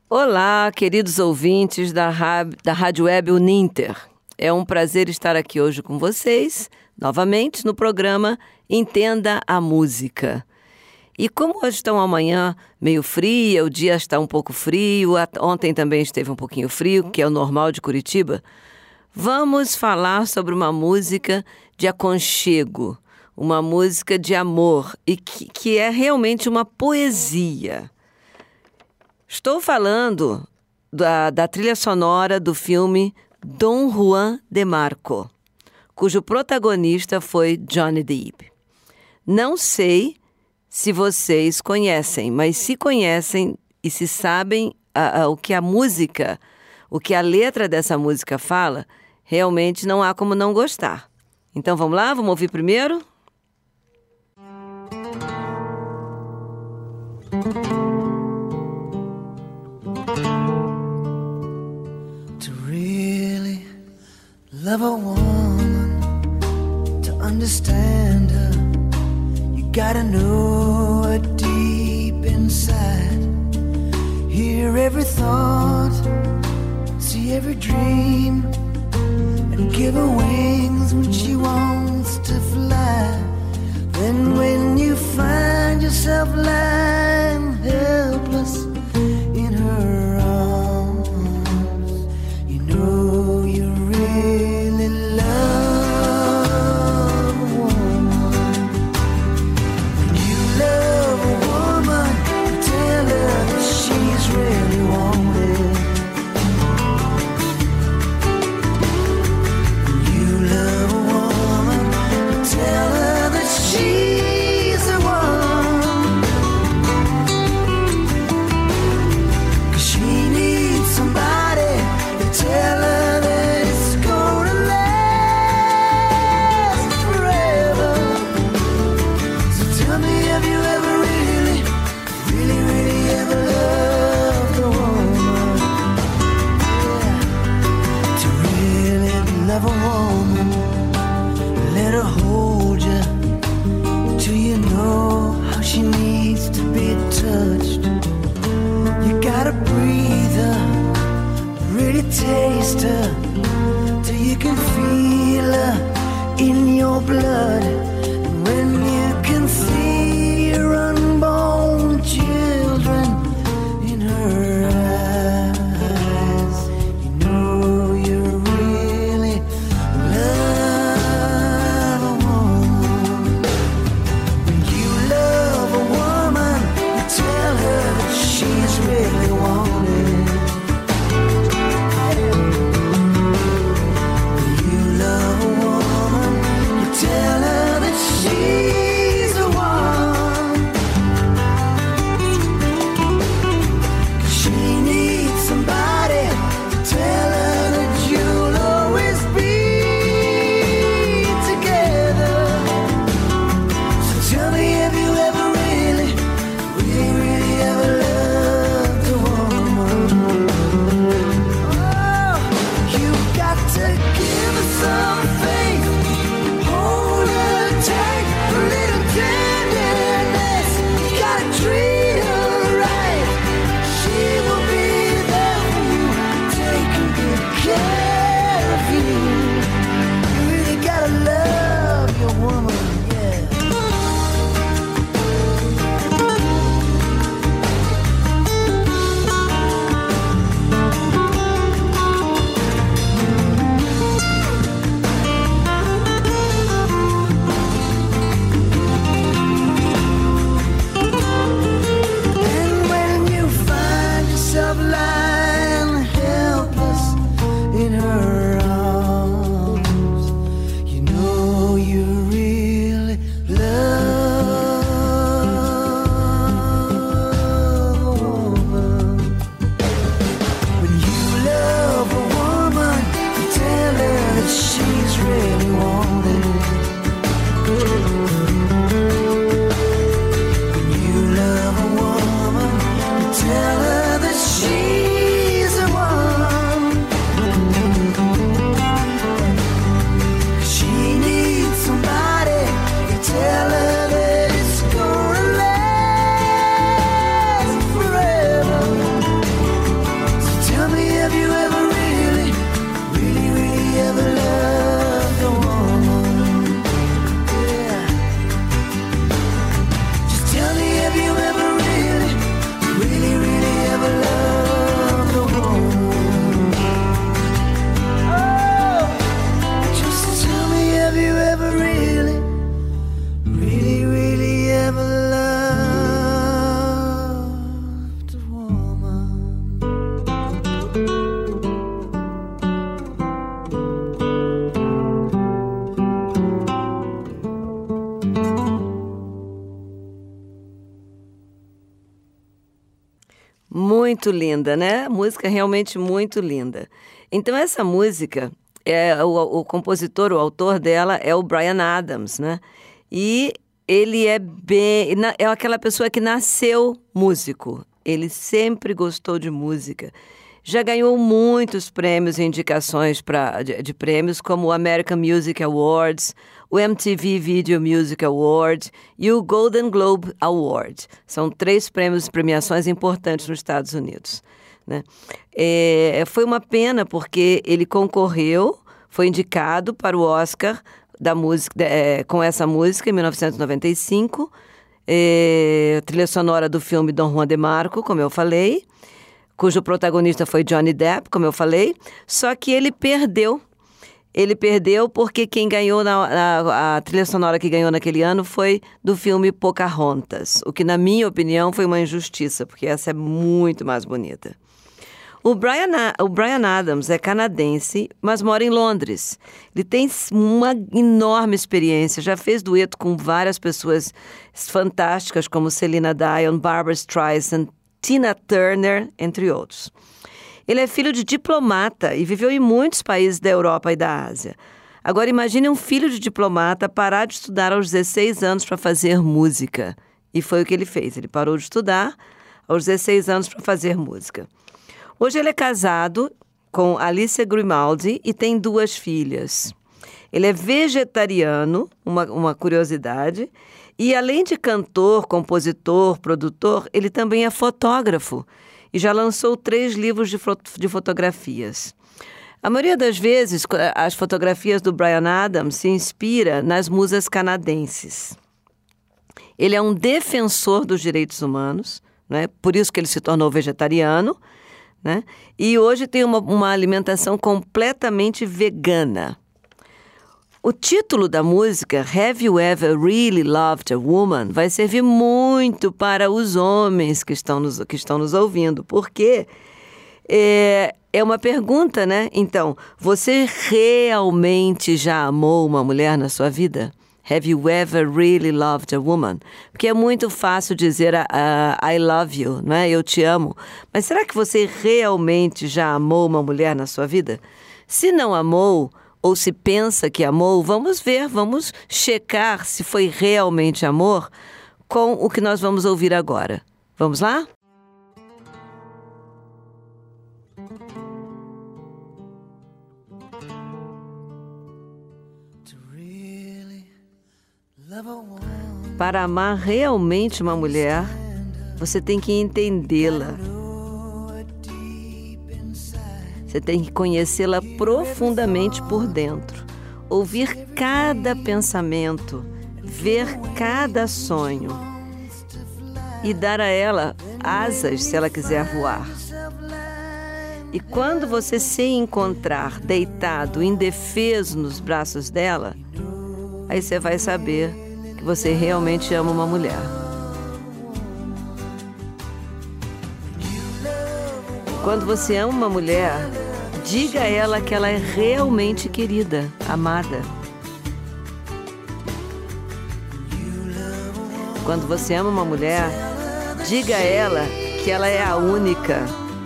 Olá, queridos ouvintes da Rádio Web Uninter. É um prazer estar aqui hoje com vocês, novamente no programa Entenda a Música. E como hoje está uma manhã meio fria, o dia está um pouco frio, ontem também esteve um pouquinho frio, que é o normal de Curitiba, vamos falar sobre uma música de aconchego, uma música de amor e que é realmente uma poesia. Estou falando da trilha sonora do filme Dom Juan de Marco, cujo protagonista foi Johnny Depp. Não sei se vocês conhecem, mas se conhecem e se sabem o que a música, o que a letra dessa música fala, realmente não há como não gostar. Então vamos lá, vamos ouvir primeiro? Love a woman, to understand her, you gotta know her deep inside. Hear every thought, see every dream, and give her wings when she wants to fly. Then when you find yourself lying helpless in her arms, you know you're really love a woman. When you love a woman, you tell her that she's really wanted. When you love a woman, you tell her that she's the one. muito linda, né? Música realmente muito linda. Então essa música, o compositor, o autor dela é o Bryan Adams, né? E ele é aquela pessoa que nasceu músico. Ele sempre gostou de música. Já ganhou muitos prêmios e indicações de prêmios, como o American Music Awards, o MTV Video Music Award e o Golden Globe Award. São 3 premiações importantes nos Estados Unidos, né? Foi uma pena porque ele concorreu, foi indicado para o Oscar da música, com essa música em 1995, trilha sonora do filme Dom Juan de Marco, como eu falei, cujo protagonista foi Johnny Depp, como eu falei, só que ele perdeu. Ele perdeu porque quem ganhou a trilha sonora que ganhou naquele ano foi do filme Pocahontas, o que, na minha opinião, foi uma injustiça, porque essa é muito mais bonita. O Bryan Adams é canadense, mas mora em Londres. Ele tem uma enorme experiência, já fez dueto com várias pessoas fantásticas, como Celine Dion, Barbra Streisand, Tina Turner, entre outros. Ele é filho de diplomata e viveu em muitos países da Europa e da Ásia. Agora imagine um filho de diplomata parar de estudar aos 16 anos para fazer música. E foi o que ele fez. Ele parou de estudar aos 16 anos para fazer música. Hoje ele é casado com Alicia Grimaldi e tem 2 filhas. Ele é vegetariano, uma curiosidade, e além de cantor, compositor, produtor, ele também é fotógrafo e já lançou 3 livros de fotografias. A maioria das vezes, as fotografias do Bryan Adams se inspira nas musas canadenses. Ele é um defensor dos direitos humanos, né? Por isso que ele se tornou vegetariano, né? E hoje tem uma alimentação completamente vegana. O título da música, Have You Ever Really Loved a Woman, vai servir muito para os homens que estão nos ouvindo, porque é uma pergunta, né? Então, você realmente já amou uma mulher na sua vida? Have you ever really loved a woman? Porque é muito fácil dizer I love you, né? Eu te amo. Mas será que você realmente já amou uma mulher na sua vida? Se não amou, ou se pensa que amou, vamos checar se foi realmente amor com o que nós vamos ouvir agora. Vamos lá? Para amar realmente uma mulher, você tem que entendê-la. Você tem que conhecê-la profundamente por dentro, ouvir cada pensamento, ver cada sonho e dar a ela asas se ela quiser voar. E quando você se encontrar deitado, indefeso nos braços dela, aí você vai saber que você realmente ama uma mulher. Quando você ama uma mulher, diga a ela que ela é realmente querida, amada. Quando você ama uma mulher, diga a ela que ela é a única.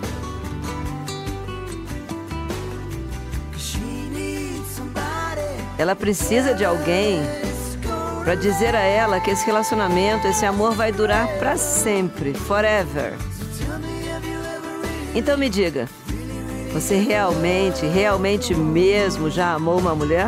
Ela precisa de alguém para dizer a ela que esse relacionamento, esse amor vai durar para sempre, forever. Então me diga, você realmente mesmo já amou uma mulher?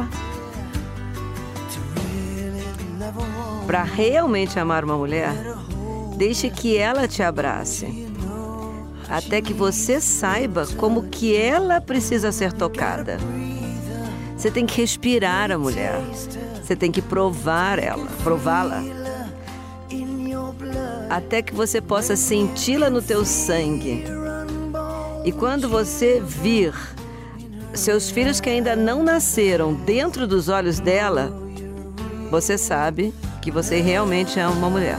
Para realmente amar uma mulher, deixe que ela te abrace, até que você saiba como que ela precisa ser tocada. Você tem que respirar a mulher, você tem que prová-la, até que você possa senti-la no teu sangue. E quando você vir seus filhos que ainda não nasceram dentro dos olhos dela, você sabe que você realmente ama uma mulher.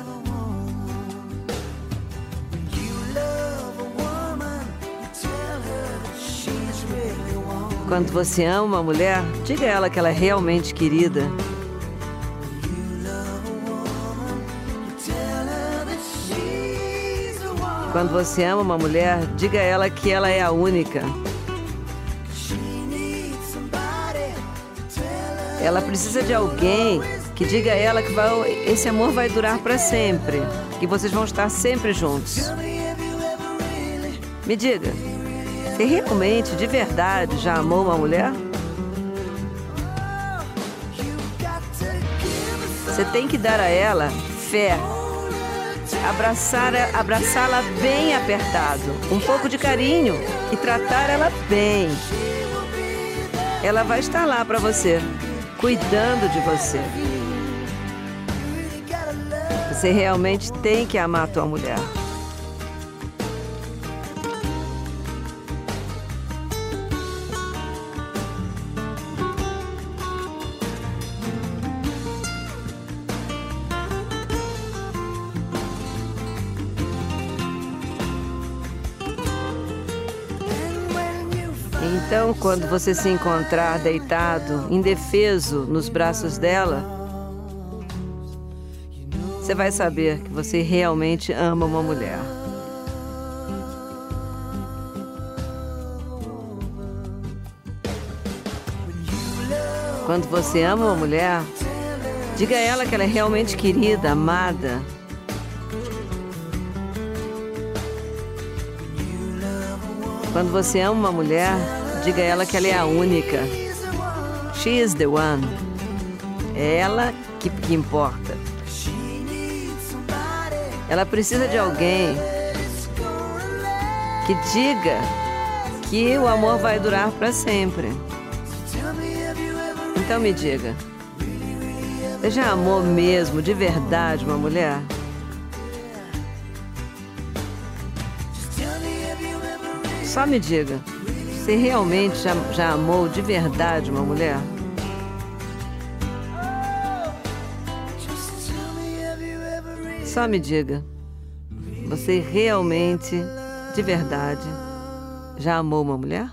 Quando você ama uma mulher, diga a ela que ela é realmente querida. Quando você ama uma mulher, diga a ela que ela é a única. Ela precisa de alguém que diga a ela que esse amor vai durar para sempre, que vocês vão estar sempre juntos. Me diga, você realmente, de verdade, já amou uma mulher? Você tem que dar a ela fé, abraçá-la bem apertado, um pouco de carinho e tratar ela bem. Ela vai estar lá para você, cuidando de você. Você realmente tem que amar a tua mulher. Então, quando você se encontrar deitado, indefeso, nos braços dela, você vai saber que você realmente ama uma mulher. Quando você ama uma mulher, diga a ela que ela é realmente querida, amada. Quando você ama uma mulher, diga a ela que ela é a única. She is the one. É ela que importa. Ela precisa de alguém que diga que o amor vai durar para sempre. Então me diga, você já amou mesmo, de verdade, uma mulher? Só me diga, você realmente já amou de verdade uma mulher? Só me diga, você realmente, de verdade, já amou uma mulher?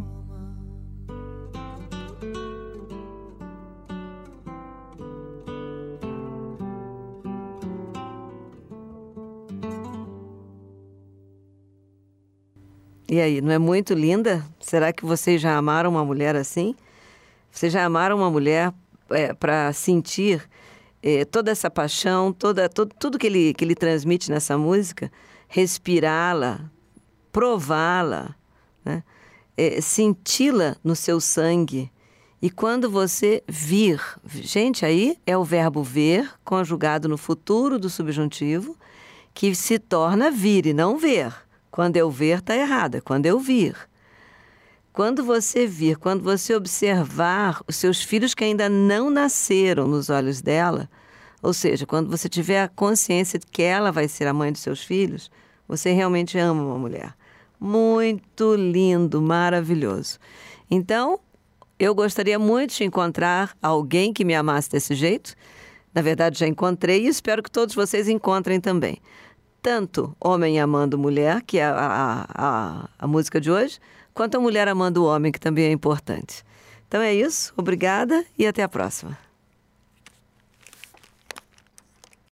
E aí, não é muito linda? Será que vocês já amaram uma mulher assim? Vocês já amaram uma mulher para sentir toda essa paixão, tudo que ele transmite nessa música? Respirá-la, prová-la, né? Senti-la no seu sangue. E quando você vir, gente, aí é o verbo ver, conjugado no futuro do subjuntivo, que se torna vir e não ver. Quando eu ver, está errado, é quando eu vir. Quando você vir, quando você observar os seus filhos que ainda não nasceram nos olhos dela, ou seja, quando você tiver a consciência de que ela vai ser a mãe dos seus filhos, você realmente ama uma mulher. Muito lindo, maravilhoso. Então, eu gostaria muito de encontrar alguém que me amasse desse jeito. Na verdade, já encontrei e espero que todos vocês encontrem também. Tanto homem amando mulher, que é a música de hoje, quanto a mulher amando o homem, que também é importante. Então é isso, obrigada e até a próxima.